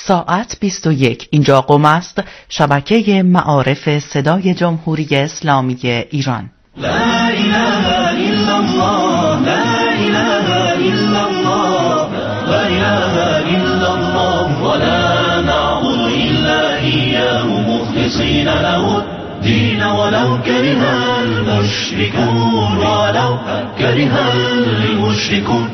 ساعت 21 اینجا قم است، شبکه معارف صدای جمهوری اسلامی ایران. لا اله الا الله، لا اله الا الله، لا اله الا الله، ولا نعبد الا اياه مخلصين له الدين ولو كره المشركون، ولو كره المشركون.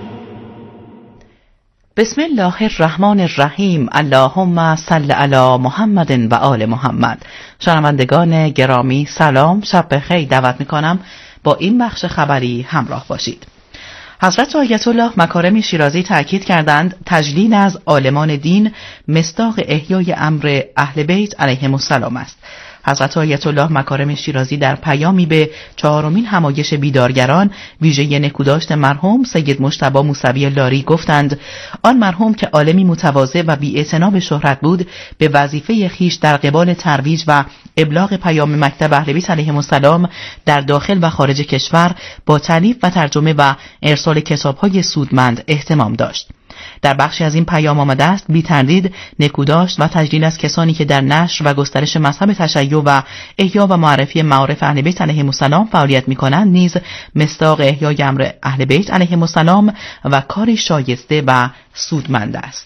بسم الله الرحمن الرحیم. اللهم صل علی محمد و آل محمد. شنوندگان گرامی سلام، شب بخیر. دعوت میکنم با این بخش خبری همراه باشید. حضرت آیت الله مکارم شیرازی تأکید کردند تجلیل از عالمان دین مصداق احیای امر اهل بیت علیهم السلام است. حضرت آیت الله مکارم شیرازی در پیامی به 4مین همایش بیدارگران ویژه نکوداشت مرحوم سید مجتبی موسوی لاری گفتند آن مرحوم که عالمی متواضع و بی‌اعتنا به شهرت بود، به وظیفه خیش در قبال ترویج و ابلاغ پیام مکتب اهل بیت علیهم السلام در داخل و خارج کشور با تالیف و ترجمه و ارسال کتاب‌های سودمند اهتمام داشت. در بخشی از این پیام آمده است بی تردید نکوداشت و تجلیل از کسانی که در نشر و گسترش مذهب تشیع و احیا و معرفی معارف اهل بیت علیهم السلام فعالیت می‌کنند نیز مصداق احیای امر اهل بیت علیهم السلام و کاری شایسته و سودمند است.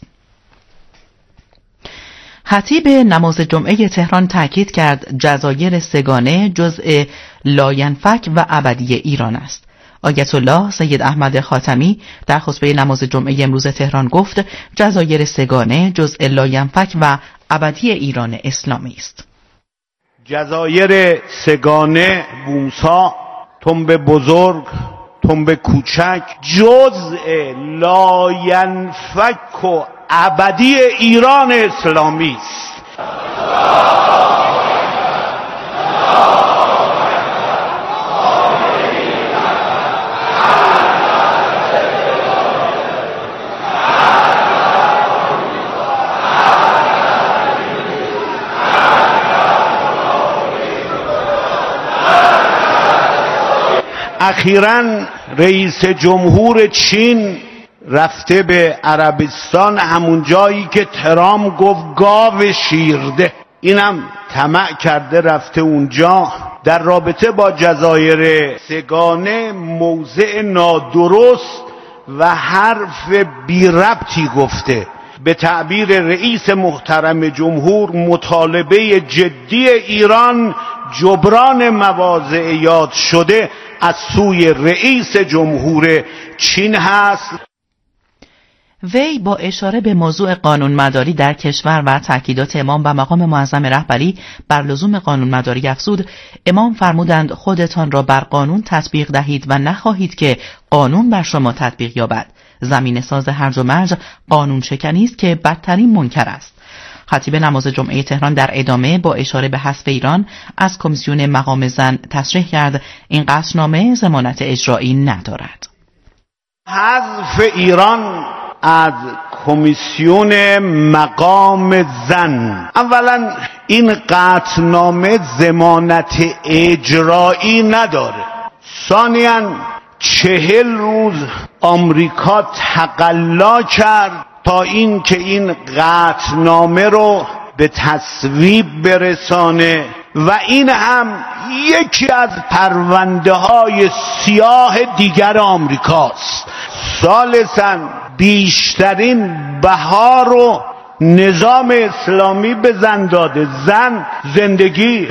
خطیب نماز جمعه تهران تاکید کرد جزایر سگانه جزء لاینفک و ابدی ایران است. آیت الله سید احمد خاتمی در خطبه نماز جمعه امروز تهران گفت جزایر سگانه جزء لاینفک و ابدی ایران اسلامی است. جزایر سگانه، بومسا، تنب بزرگ، تنب کوچک جزء لاینفک و ابدی ایران اسلامی است. اخیراً رئیس جمهور چین رفته به عربستان، همون جایی که ترامپ گفت گاو شیرده، اینم طمع کرده رفته اونجا. در رابطه با جزایر سگانه موضع نادرست و حرف بی ربطی گفته. به تعبیر رئیس محترم جمهور مطالبه جدی ایران جبران مواضع یاد شده از سوی رئیس جمهور چین هست. وی با اشاره به موضوع قانونمداری در کشور و تاکیدات امام و مقام معظم رهبری بر لزوم قانونمداری افزود. امام فرمودند خودتان را بر قانون تطبیق دهید و نخواهید که قانون بر شما تطبیق یابد. زمین ساز هرج و مرج قانون شکنی است که بدترین منکر است. خطیب نماز جمعه تهران در ادامه با اشاره به حذف ایران از کمیسیون مقام زن تصریح کرد این قطعنامه ضمانت اجرایی ندارد. حذف ایران از کمیسیون مقام زن، اولا این قطعنامه ضمانت اجرایی نداره. ثانیاً 40 روز آمریکا تقلا کرد تا این که این قطعنامه رو به تصویب برسانه و این هم یکی از پرونده های سیاه دیگر آمریکاست. ثالثاً بیشترین بها رو نظام اسلامی به زن داده. زن زندگی،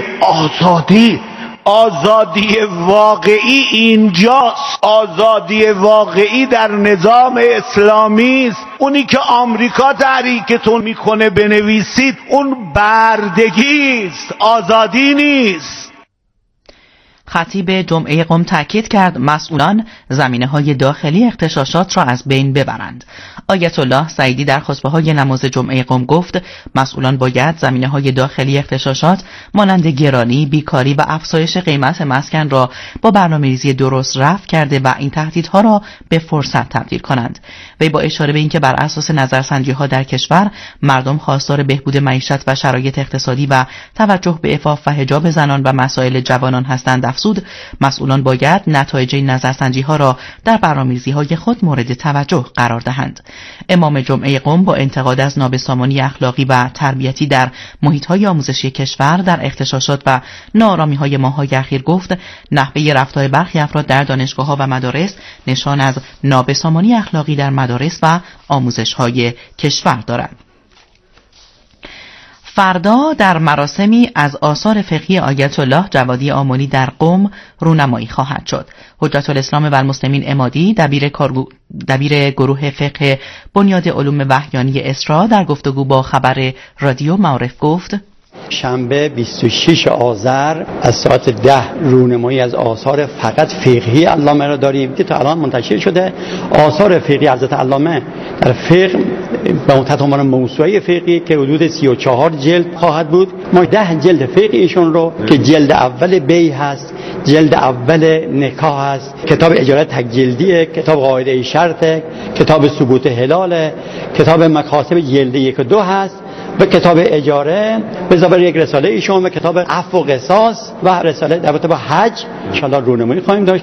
آزادی واقعی اینجاست. آزادی واقعی در نظام اسلامی است. اونی که آمریکا تحریکتون میکنه بنویسید اون بردگی است، آزادی نیست. خطیب جمعه قم تاکید کرد مسئولان زمینه‌های داخلی اغتشاشات را از بین ببرند. آیت الله سعیدی در خطبه‌های نماز جمعه قم گفت مسئولان باید زمینه‌های داخلی اغتشاشات مانند گرانی، بیکاری و افزایش قیمت مسکن را با برنامه‌ریزی درست رفع کرده و این تهدیدها را به فرصت تبدیل کنند. وی با اشاره به اینکه بر اساس نظرسنجی‌ها در کشور مردم خواستار بهبود معیشت و شرایط اقتصادی و توجه به عفاف و حجاب زنان و مسائل جوانان هستند افزود مسئولان باید نتایج این نظرسنجی‌ها را در برنامه‌ریزی‌های خود مورد توجه قرار دهند. امام جمعه قم با انتقاد از نابسامانی اخلاقی و تربیتی در محیط‌های آموزشی کشور در اغتشاشات و ناآرامی‌های ماه‌های اخیر گفت نحوه رفتار برخی افراد در دانشگاه‌ها و مدارس نشان از نابسامانی اخلاقی در مدارس و آموزش‌های کشور دارد. فردا در مراسمی از آثار فقهی آیت الله جوادی آملی در قم رونمایی خواهد شد. حجت الاسلام و المسلمین عمادی دبیر گروه فقه بنیاد علوم وحیانی اسرا در گفتگو با خبر رادیو معارف گفت شنبه 26 آذر از ساعت 10 رونمایی از آثار فقط فقهی علامه را داریم که تا الان منتشر شده. آثار فقهی حضرت علامه در فقه به تحت عنوان موسوعه فقهی که حدود 34 جلد خواهد بود. ما 10 جلد فقهی ایشون رو که جلد اول بیع هست، جلد اول نکاح هست، کتاب اجاره تک جلدیه، کتاب قاعده شرط، کتاب ثبوت حلال، کتاب مکاسب جلد 1 و 2 هست و کتاب اجاره به ضمن یک رساله ایشون و کتاب عفو و قصاص و رساله در رابطه با حج ان شاء الله رونمایی خواهیم داشت.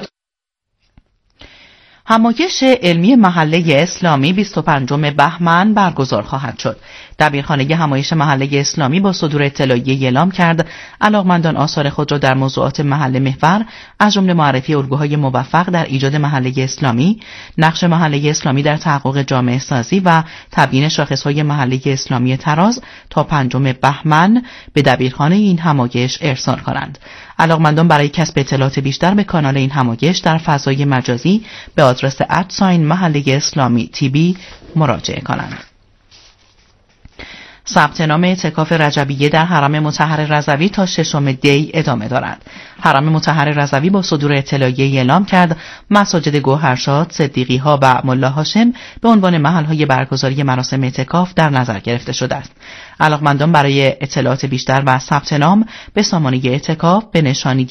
همایش علمی محله اسلامی 25 بهمن برگزار خواهد شد. دبیرخانه همایش محله اسلامی با صدور اطلاعیه اعلام کرد علاقمندان آثار خود را در موضوعات محله محور از جمله معرفی الگوهای موفق در ایجاد محله اسلامی، نقش محله اسلامی در تحقق جامعه سازی و تبیین شاخصهای محله اسلامی تراز تا 5 بهمن به دبیرخانه این همایش ارسال کنند. علاقمندان برای کسب اطلاعات بیشتر به کانال این همایش در فضای مجازی به آدرس @محله اسلامی تیبی مراجعه کنند. ثبت نام اعتکاف رجبیه در حرم مطهر رضوی تا 6 دی ادامه دارد. حرم مطهر رضوی با صدور اطلاعیه اعلام کرد مساجد گوهرشاد، صدیقی ها و ملا هاشم به عنوان محل‌های برگزاری مراسم اعتکاف در نظر گرفته شده است. علاقمندان برای اطلاعات بیشتر و ثبت نام به سامانه اعتکاف به نشانی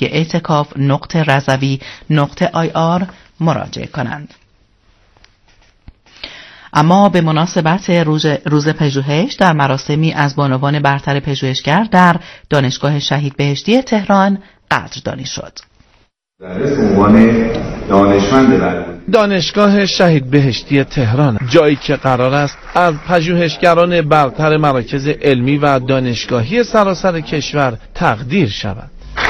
اعتکاف.رضوی.ir مراجعه کنند. اما به مناسبت روز پژوهش در مراسمی از بانوان برتر پژوهشگر در دانشگاه شهید بهشتی تهران قدردانی شد. دانشگاه شهید بهشتی تهران جایی که قرار است از پژوهشگران برتر مراکز علمی و دانشگاهی سراسر کشور تقدیر شود.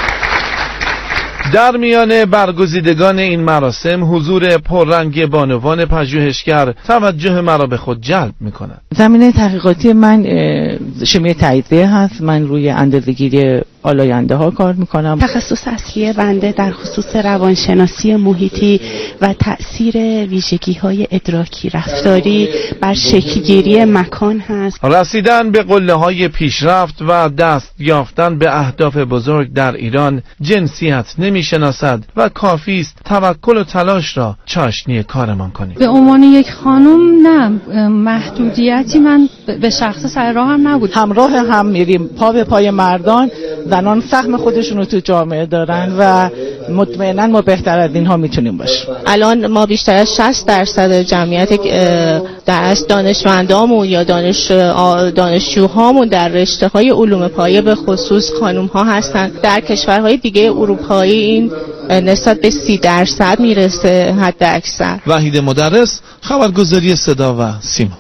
در میان برگزیدگان این مراسم حضور پررنگ بانوان پژوهشگر توجه مرا به خود جلب می‌کند. زمینه تحقیقاتی من شیمی تاییدیه هست. من روی اندازه‌گیری آلاینده ها کار میکنم. تخصص اصلی بنده در خصوص روانشناسی محیطی و تأثیر ویژگی‌های ادراکی رفتاری بر شکل‌گیری مکان هست. رسیدن به قله‌های پیشرفت و دست یافتن به اهداف بزرگ در ایران جنسیت نمی‌شناسد و کافی است توکل و تلاش را چاشنی کارمان کنیم. به عنوان یک خانم نه محدودیتی من به شخص سر راهم نبود. همراه هم میریم پا به پای مردان. زنان سهم خودشون رو تو جامعه دارن و مطمئناً ما بهتر از اینها میتونیم باشیم. الان ما بیشتر از 60% جمعیت دانشمندامون یا دانشجوهامون در رشته‌های علوم پایه به خصوص خانم‌ها هستن. در کشورهای دیگه اروپایی این نسبت به 30% میرسه حد اکثر. وحید مدرس، خبرگزاری صدا و سیما.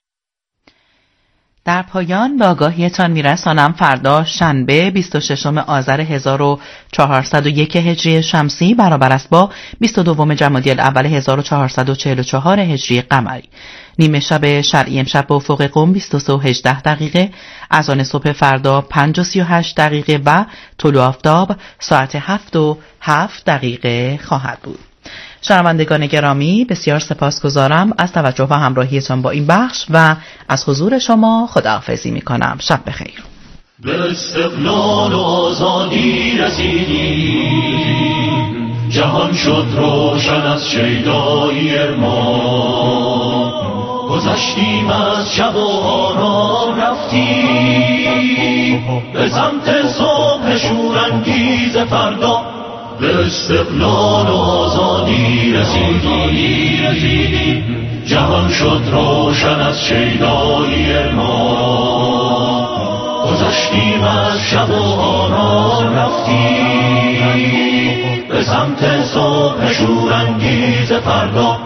در پایان به آگاهیتان میرسانم فردا شنبه 26 آذر 1401 هجری شمسی برابر است با 22 جمادی الاول 1444 هجری قمری. نیمه شب شرعی امشب به افق قم 23:18 اذان صبح فردا 5:38 و طلوع آفتاب ساعت 7:07 خواهد بود. شنوندگان گرامی بسیار سپاسگزارم از توجه و همراهیتان با این بخش و از حضور شما خداحافظی می‌کنم. شب بخیر. به استقلال و آزادی رسیدیم، جهان شد روشن از شیدایی ما، گذشتیم از شب و آرام رفتیم به سمت صبح شورانگیز فردا. به استقلال و آزادی رسیدیم، جهان شد روشن از شیدایی ما، گذشتیم از شب و آنان رفتیم به سمت صبح شورانگیز فردا.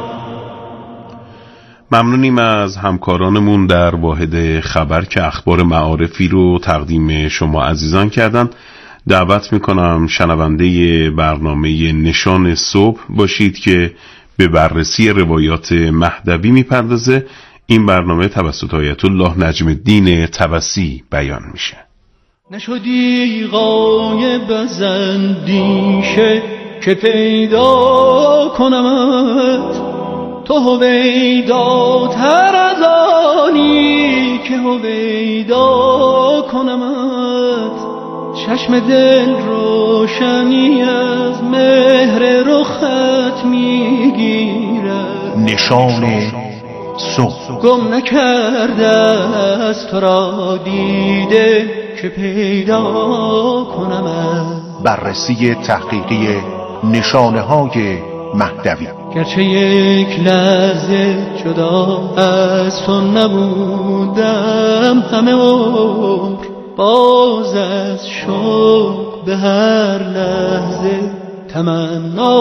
ممنونیم از همکارانمون در واحد خبر که اخبار معارفی رو تقدیم شما عزیزان کردن. دعوت میکنم شنونده برنامه نشان صبح باشید که به بررسی روایات مهدوی میپردازه. این برنامه توسط آیت الله نجم الدین طبسی بیان میشه. نشدی غایب از اندیشه که پیدا کنمت، تو هویداتر از آنی که هویدا کنمت. چشم دل روشنی از مهر رخت میگیرد، نشان صبح. گم نکرده از تو را دیده که پیدا کنمت. بررسی تحقیقی نشانه های مهدوی. گرچه یک لحظه جدا از تو نبودم، همه عمر باز از شوق به هر لحظه تمنا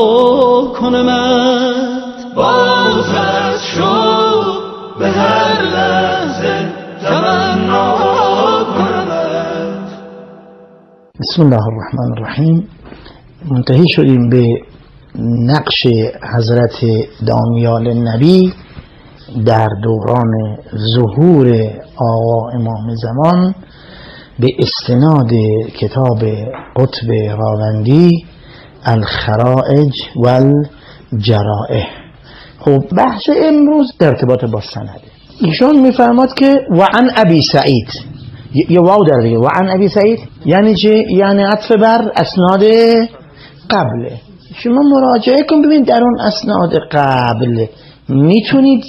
کنمت. باز از شوق به هر لحظه تمنا کنمت. بسم الله الرحمن الرحیم. منتهی شدیم به نقش حضرت دانیال نبی در دوران ظهور آقا امام زمان به استناد کتاب قطب راوندی الخرائج والجرائح. خب بحث امروز ارتباط با سنده. ایشون میفرماد که وعن ابی سعید، یا واو در دیگه، وعن ابی سعید یعنی چه؟ یعنی عطف بر اسناد قبله. شما مراجعه کن ببین در اون اسناد قبل میتونید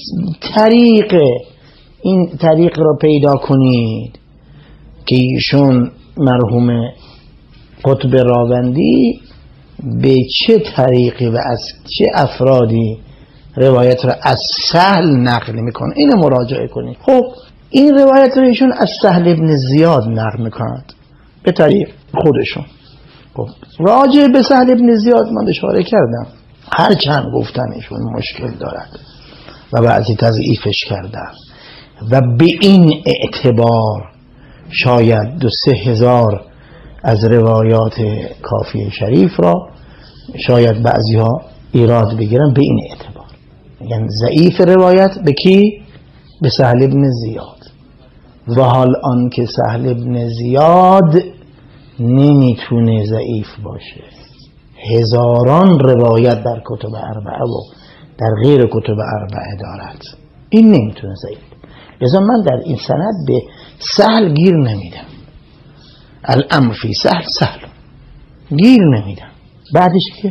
این طریق رو پیدا کنید که ایشون مرحوم قطب راوندی به چه طریقی و از چه افرادی روایت رو از سهل نقل میکنه. اینو مراجعه کنید. خب این روایت رو ایشون از سهل ابن زیاد نقل میکنند به طریق خودشون. خب راجع به سهل ابن زیاد من اشاره کردم، هر چند گفتن ایشون مشکل دارد و بعضی تضعیفش کردن و به این اعتبار شاید 2,000 از روایات کافی شریف را شاید بعضی ها ایراد بگیرن به این اعتبار، یعنی ضعیف روایت به کی؟ به سهل ابن زیاد. و حال آن که سهل ابن زیاد نمیتونه ضعیف باشه، هزاران روایت در کتب اربعه و در غیر کتب اربعه دارد، این نمیتونه ضعیف. لذا من در این سند به سهل گیر نمیدم. الامر فی سهل گیر نمیدم. بعدش که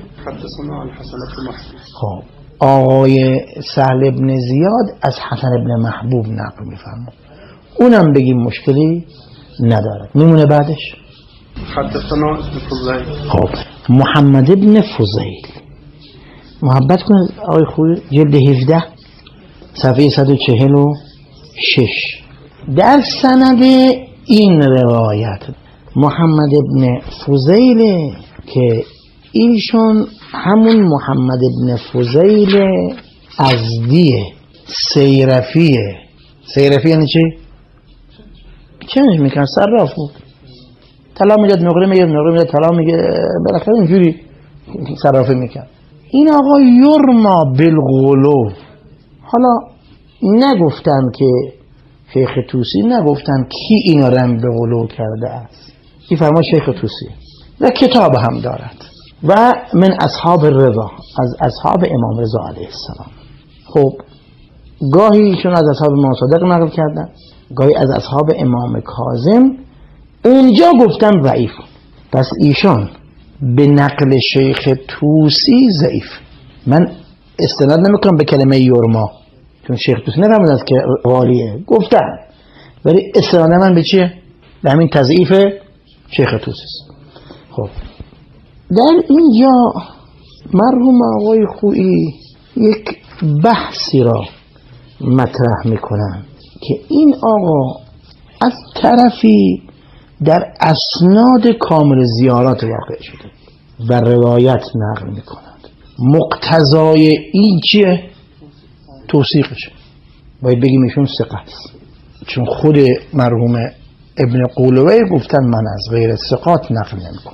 خب آقای سهل ابن زیاد از حسن ابن محبوب نقل میفرماد، اونم بگیم مشکلی ندارد. میمونه بعدش حدثنا خب محمد ابن فضیل. محبت کنید آقای خوی جلد 17 صفحه 146 در سند این روایت محمد ابن فضیل که ایشون همون محمد ابن فضیل ازدیه سیرفیه. سیرفی یعنی چی؟ چنش میکن؟ صراف بود، طلا میگه نقره میگه، نقره میگه طلا میگه، بالاخره اینجوری صرافه میکن. این آقا یرما بالغلو. حالا نگفتن که شیخ طوسی نگفتن کی اینا رم به غلو کرده است، این فرما شیخ طوسی و کتاب هم دارد و من اصحاب رضا، از اصحاب امام رضا علیه السلام. خب گاهی ایشون از اصحاب امام صادق نقل کردن، گاهی از اصحاب امام کاظم، اونجا گفتن ضعیف. پس ایشان به نقل شیخ طوسی ضعیف. من استناد نمیکنم به کلمه یرما، چون شیخ طوسی نفهمد که والیه گفتن، ولی استناد من به چیه؟ به همین تضعیف شیخ طوسی. خب در اینجا مرحوم آقای خویی یک بحثی را مطرح میکنن که این آقا از طرفی در اسناد کامل زیارات واقع شده و روایت نقل میکنند. مقتضای این چیه؟ توثیقشه. باید بگیم ایشون ثقه است، چون خود مرحوم ابن قولوی گفتن من از غیر ثقات نقل نمیکنم،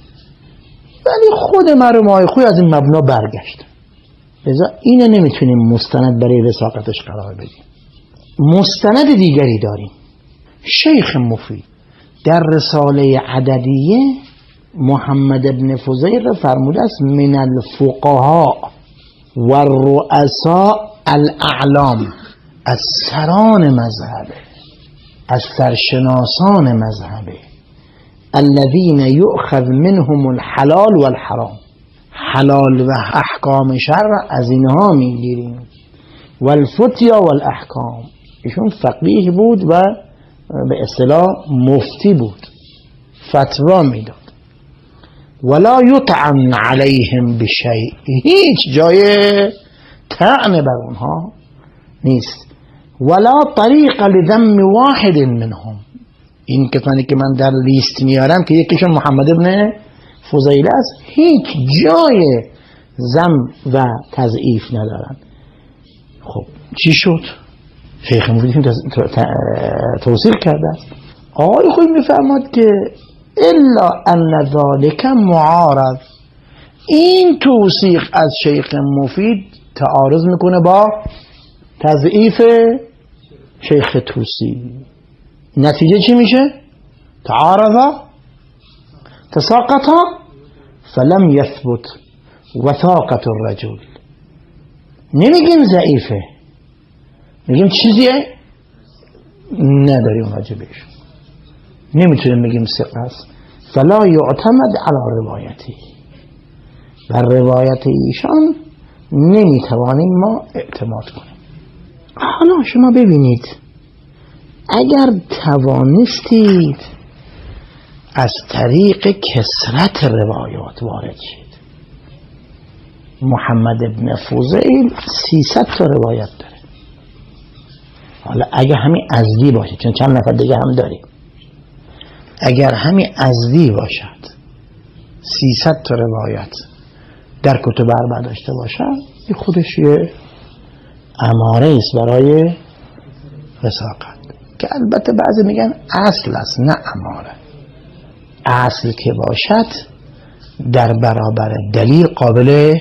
ولی خود مرحوم آقای خویی از این مبنا برگشت. لذا اینو نمیتونیم مستند برای وثاقتش قرار بدیم. مستند دیگری داریم. شیخ مفید در رساله عددیه محمد ابن فضیل فرموده است من الفقهاء و الرؤساء الاعلام، از سران مذهبه، از سرشناسان مذهبه، الذين يؤخذ منهم الحلال والحرام، حلال و احکام شرع از اینها میگیریم، والفتیا والاحکام، ایشون فقیه بود و به اصطلاح مفتی بود، فتوا میداد. ولا یطعن علیهم بشیء، هیچ جای طعن بر اونها نیست. ولا طریق لذم واحد منهم، این کسانی که من در لیست میارم که یکیشون محمد ابن فضیل است، هیچ جای ذم و تضعیف ندارن. خب چی شد؟ شیخ مفید توصیف کرده است. آقای خویی میفرماد که الا ان ذلك معارض، این توصیف از شیخ مفید تعارض میکنه با تضعیف شیخ توسی. نتیجه چی میشه؟ تعارضا تساقطا فلم يثبت وثاقة الرجل. نمیگیم ضعیفه، میگیم چیزیه نداریم راجبش، نمیتونیم بگیم ثقه است. فلا یعتمد علی روایتی، بر روایت ایشان نمیتوانیم ما اعتماد کنیم. حالا شما ببینید، اگر توانستید از طریق کثرت روایات وارد شید، محمد ابن فضیل 300 تا روایت داره. حالا اگر همین ازدی باشه، چون چند نفر دیگه هم داریم، اگر همین ازدی باشد 300 تا روایت در کتب اربعه داشته باشد، این خودش یه اماره است برای وثاقت، که البته بعضی میگن اصل است، نه اماره. اصل که باشد در برابر دلیل قابل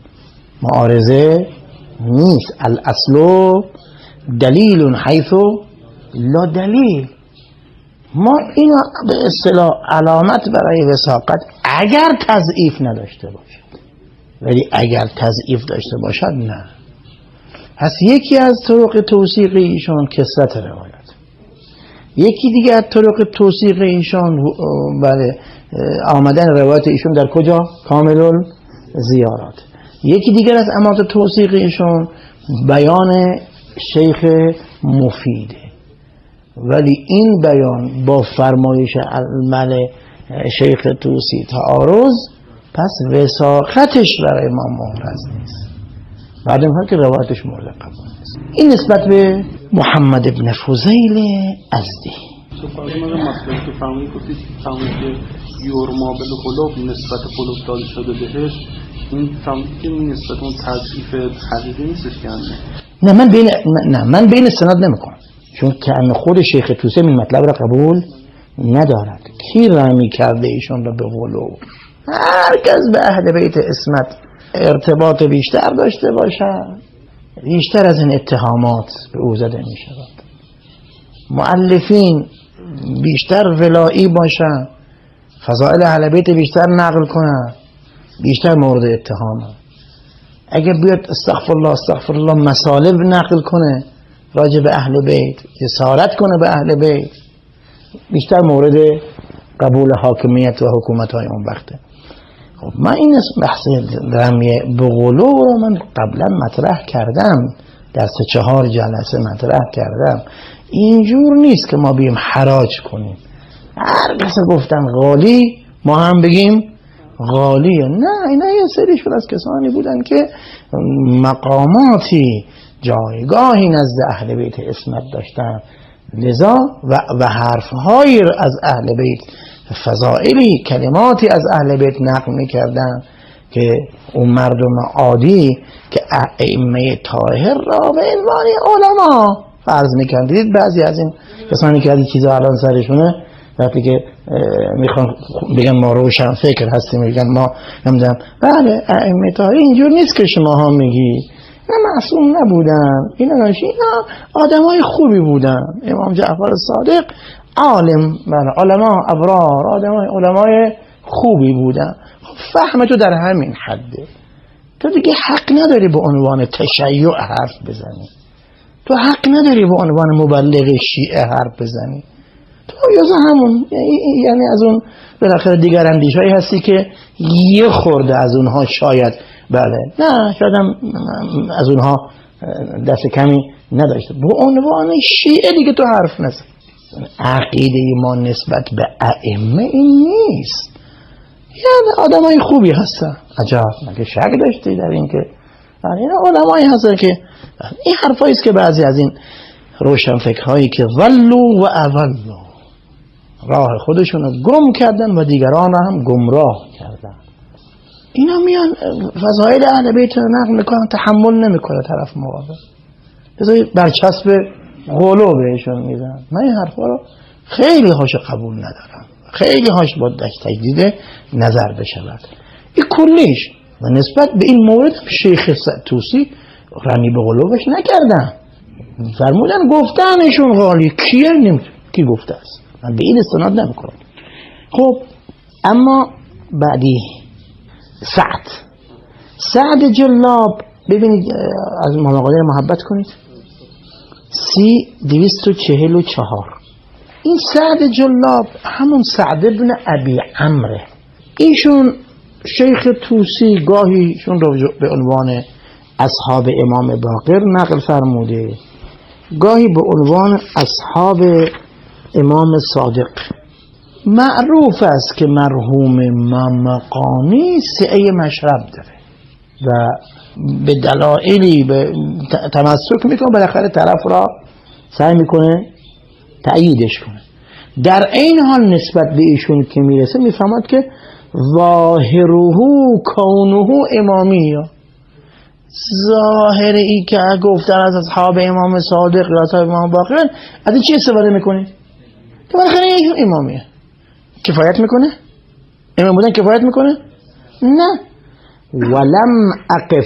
معارضه نیست. الاصل دلیل حیث لا دلیل. ما اینو به اصطلاح علامت برای وثاقت اگر تضعیف نداشته باشد، ولی اگر تضعیف داشته باشد نه. پس یکی از طرق توثیق ایشان کثرت روایت، یکی دیگه از طرق توثیق ایشان بله آمدن روایت ایشون در کجا؟ کامل زیارات. یکی دیگر از امارات توثیق ایشون بیان شیخ مفیده، ولی این بیان با فرمایش المل شیخ توسی تعارض، پس وثاقتش برای ما محرز نیست، بعد اینها که روایتش مورد قبول نیست. این نسبت به محمد ابن فضیل ازدی. سفارش من مطلبی که فهمید که یورما بالقلوب نسبت قلوب داده شده بهش، این فهمید که این نسبت اون تضعیف حقیقی نیستش که من بین استناد نمیکنم، چون که خود شیخ توسی این مطلب را قبول ندارد. کی رمی کرده ایشون را به قلوب؟ هرکس به اهل بیت عصمت ارتباط بیشتر داشته باشد، بیشتر از این اتهامات به او زده می شود. مؤلفین بیشتر ولایی باشن، فضائل اهل بیت بیشتر نقل کنن، بیشتر مورد اتهامه. اگر بیاد استغفر الله مصالب نقل کنه راجع به اهل بیت، جسارت کنه به اهل بیت، بیشتر مورد قبول حاکمیت و حکومت های اون وقته. خب من این بحث رمی بغلو رو من قبلا مطرح کردم، در 3-4 جلسه مطرح کردم. اینجور نیست که ما بیم حراج کنیم، هر کس گفتن غالی ما هم بگیم غالیه. نه، اینا یه سریشون از کسانی بودن که مقاماتی جایگاهی نزد اهل بیت عصمت داشتن لذا و حرفهایی از اهل بیت، فضائلی کلماتی از اهل بیت نقل میکردن که اون مردم عادی که ائمه طاهر را به عنوان علما فرض میکردن. دیدید بعضی از این کسانی که از این چیزا الان سرشونه وقتی که میخوان بگن ما روشن فکر هستیم، میگن ما نمیدونم بله ائمه طاهر اینجور نیست که شما ها میگی، نه معصوم نبودن، اینا آدمای خوبی بودن. امام جعفر صادق عالم، بله علما ابرار، علمای خوبی بودن. فهم تو در همین حده، تو دیگه حق نداری به عنوان تشیع حرف بزنی، تو حق نداری به عنوان مبلغ شیعه حرف بزنی، تو یازه همون یعنی از اون بالاخره دیگر اندیشهایی هستی که یه خورده از اونها شاید بله نه شاید هم از اونها دست کمی نداشته. به عنوان شیعه دیگه تو حرف نزن. عقیده ما نسبت به ائمه این نیست، یعنی آدمای خوبی هستن. عجب، مگه شک داشتی در این که این علمایی هستن که این حرفایی است که بعضی از این روشنفکرهایی که ولو و اولو راه خودشون رو گم کردن و دیگران رو هم گمراه کردن، اینا میان فضائل اهل بیت رو نقل میکنن، تحمل نمیکنه طرف مقابل، بذاری برچسب غلو بهشون میزن. من این حرفا رو خیلی هاش قبول ندارم، خیلی هاش با تجدید نظر بشود. این کلیش و نسبت به این مورد شیخ طوسی رمی به غلوش نکردن، فرمودن گفتنشون غالی کیه کی گفته است، من به این استناد نمیکنم. خب اما بعدی سعد جلاب، ببینید از محمد قادر محبت کنید 244. این سعد جلاب همون سعد ابن ابی عمره. ایشون شیخ طوسی گاهیشون رو به عنوان اصحاب امام باقر نقل فرموده، گاهی به عنوان اصحاب امام صادق. معروف است که مرحوم مقامی سعه مشرب داره و به دلایلی به تمسک میکنه، بالاخره طرف را سعی میکنه تأییدش کنه. در این حال نسبت به ایشون که میرسه میفهمد که ظاهره کونه امامی، ظاهر ای که گفتن از اصحاب امام صادق یا اصحاب امام باقر از این چی استفاده میکنه که بالاخره ایشون امامیه. کفایت میکنه؟ امام بودن کفایت میکنه؟ نه. ولم اقف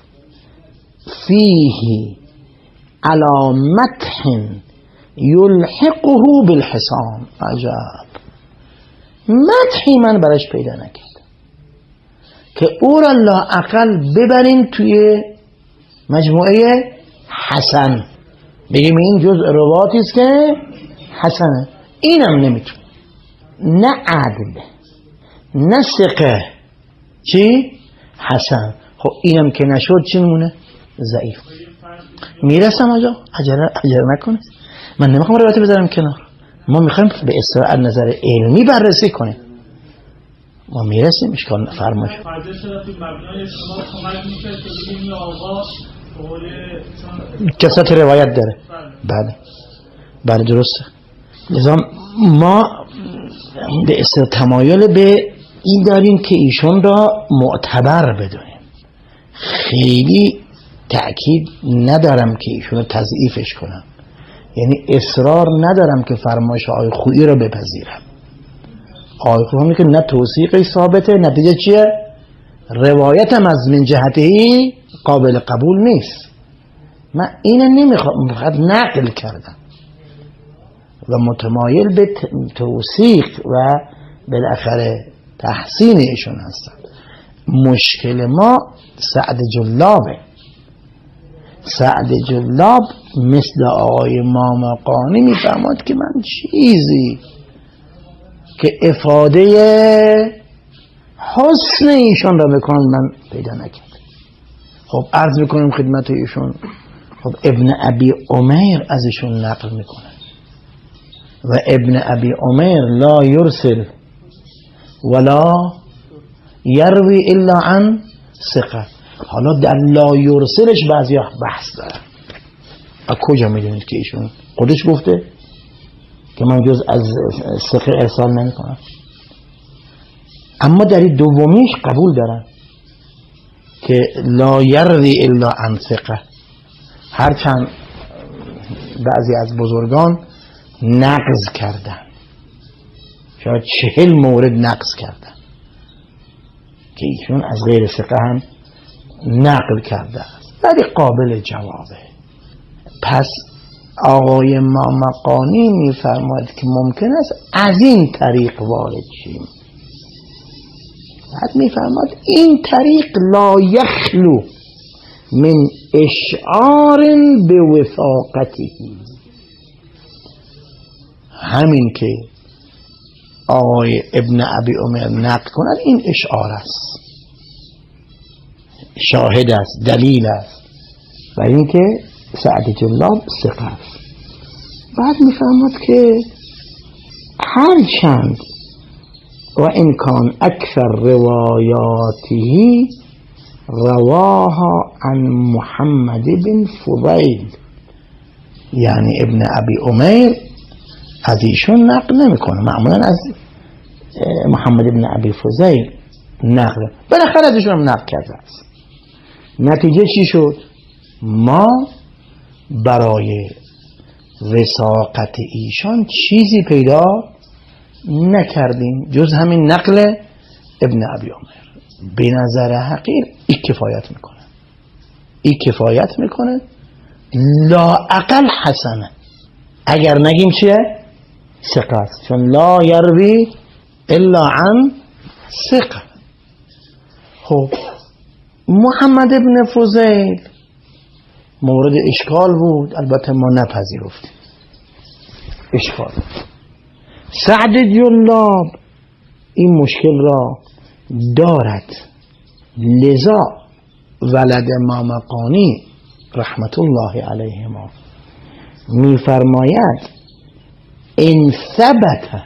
فیه علی مدح یلحقه بالحسان. عجب، مدحی من براش پیدا نکرد که او را لااقل ببرین توی مجموعه حسن، بگیم این جزء رواتی است که حسنه. اینم نمیتونه، نه عدل نه ثقه، چی؟ حسن. خب اینم که نشد چی میمونه؟ ضعیف. میرسم آجا، عجله نکنید، من نمیخوام روایت بذارم کنار، ما میخوایم به اصطلاح نظر علمی بررسی کنیم، ما میرسیم اشکال فرمایش. کسات روایت داره. بله درسته. لذا ما به اصطلاح تمایل به این داریم که ایشون را معتبر بدونیم، خیلی تأکید ندارم که ایشون رو تضعیفش کنم، یعنی اصرار ندارم که فرمایش آقای خویی رو بپذیرم. آقای خویی میگه نه توثیقی ثابته، نتیجه چیه؟ روایتم از من جهتی قابل قبول نیست. من اینو نمیخوام، فقط نقل کردم و متمایل به توثیق و بالاخره تحسین ایشون هستم. مشکل ما سعد جلابه. سعد جلاب مثل آقای مامقانی میفهمد که من چیزی که افاده حسن ایشون را بکنم من پیدا نکرد. خب عرض میکنیم خدمت ایشون، خب ابن ابی عمیر از ایشون نقل میکنه و ابن ابی عمیر لا یرسل ولا یروی الا عن ثقه. حالا در لا یرسلش بعضی بحث دارن. از کجا میدونید که ایشون خودش گفته؟ که من جز از ثقه ارسال نمی کنم. اما در دومیش قبول دارن که لا یروی الا عن ثقه، هرچند بعضی از بزرگان نقض کردن، شاید 40 مورد نقض کردن که ایشون از غیر ثقه هم نقل کرده است، ولی قابل جوابه. پس آقای مامقانی میفرماید که ممکن است از این طریق وارد شیم. بعد میفرماید این طریق لا یخلو من اشعار به وثاقته، همین که آقای ابن ابی عمر نقل کند این اشعار است، شاهد است، دلیل است، و این که سعد جلاب ثقه است. بعد میفهمد که هرچند و این کان اکثر روایاته رواها عن محمد بن فضیل، یعنی ابن ابی عمر از ایشون نقل نمیکنه، معمولا از محمد بن ابی فضیل نقل، بالاخره از ایشون هم نقل کرده است. نتیجه چی شد؟ ما برای وثاقت ایشان چیزی پیدا نکردیم جز همین نقل ابن ابی عمر. به نظر حقیر این کفایت میکنه، این کفایت میکنه، لا اقل حسنه، اگر نگیم چیه؟ ثقه است، چون لا یروی الا عن ثقه. خب محمد ابن فضیل مورد اشکال بود، البته ما نپذیرفتیم اشکال. سعد جلاب این مشکل را دارد، لذا ولد مامقانی رحمت الله علیهما میفرماید ان ثبت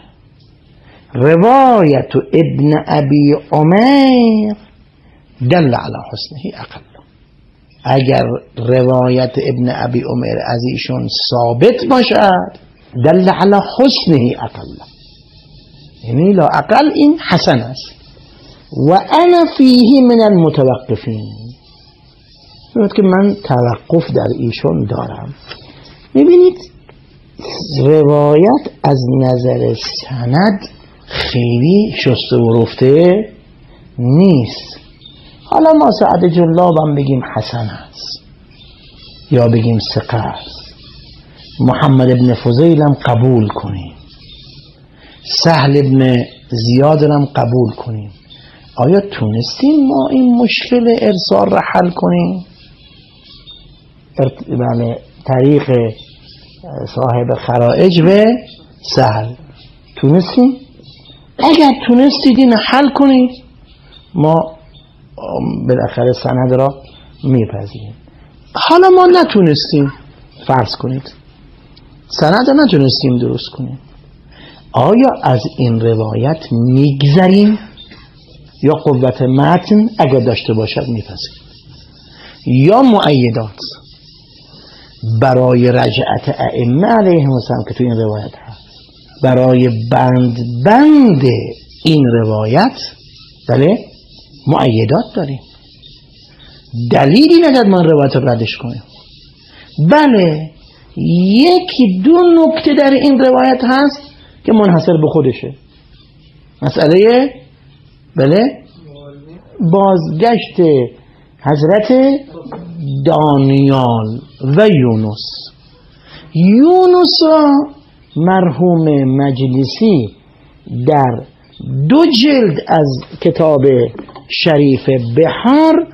روایت ابن ابی عمر دل علی حسنه اقل، اگر روایت ابن ابی عمر از ایشون ثابت باشد دل علی حسنه اقل، یعنی لا اقل این حسن است. و انا فیه من المتوقفین، میگوید که من توقف در ایشون دارم. میبینید روایت از نظر سند خیلی شسته و رفته نیست. حالا ما سعد جلابم بگیم حسن است یا بگیم ثقه است، محمد ابن فضیل هم قبول کنیم، سهل ابن زیاد هم قبول کنیم، آیا تونستیم ما این مشکل ارسال را حل کنیم؟ بله، طریق صاحب خرائج و سهل تونستیم؟ اگر تونستید این حل کنید ما بالاخره سند را میپذیریم. حالا ما نتونستیم، فرض کنید سند را نتونستیم درست کنیم، آیا از این روایت میگذریم یا قوت متن اگر داشته باشد میپذیریم، یا مؤیدات برای رجعت ائمه علیهم السلام که تو این روایت هست، برای بند این روایت بله مؤیدات داریم، دلیلی ندارد ما روایت رو ردش کنیم. بله یکی دو نکته در این روایت هست که منحصر به خودشه، مسئله بله بازگشت حضرت دانیال و یونس را مرحوم مجلسی در 2 جلد از کتاب شریف بحار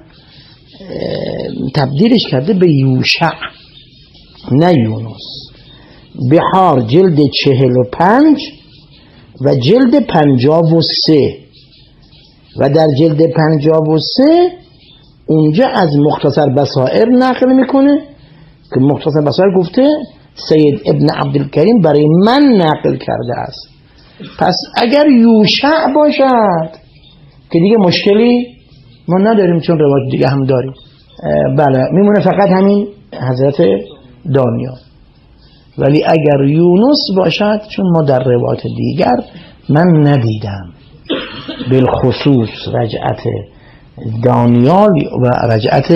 تبدیلش کرده به یوشع نه یونس. بحار جلد 45 و جلد 53 و در جلد 53 اونجا از مختصر بصائر نقل میکنه که مختصر بصائر گفته سید ابن عبدالکریم برای من نقل کرده است. پس اگر یوشع باشد که دیگه مشکلی ما نداریم چون روایت دیگه هم داریم، بله میمونه فقط همین حضرت دانیال. ولی اگر یونس باشد، چون ما در روایات دیگر من ندیدم، بالخصوص رجعت دانیال و رجعت